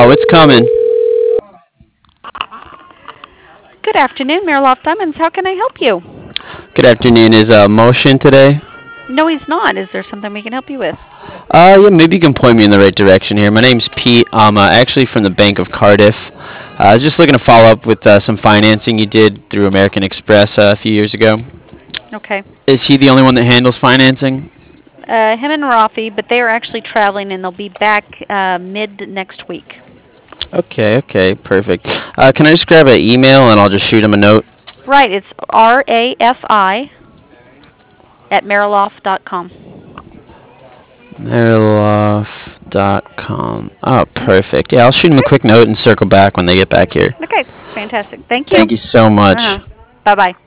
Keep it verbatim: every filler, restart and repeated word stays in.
Oh, it's coming. Good afternoon, Mariloft Diamonds. How can I help you? Good afternoon. Is uh, Motion today? No, he's not. Is there something we can help you with? Uh, yeah, maybe you can point me in the right direction here. My name's Pete. I'm uh, actually from the Bank of Cardiff. Uh, I was just looking to follow up with uh, some financing you did through American Express uh, a few years ago. Okay. Is he the only one that handles financing? Uh, him and Rafi, but they are actually traveling and they'll be back uh, mid next week. Okay, okay, perfect. Uh, can I just grab an email and I'll just shoot him a note? Right, it's R A F I at mariloft dot com. Mariloff dot com. Oh, Mm, perfect. Yeah, I'll shoot him a okay. quick note and circle back when they get back here. Okay. Fantastic. Thank you. Thank you so much. Uh-huh. Bye bye.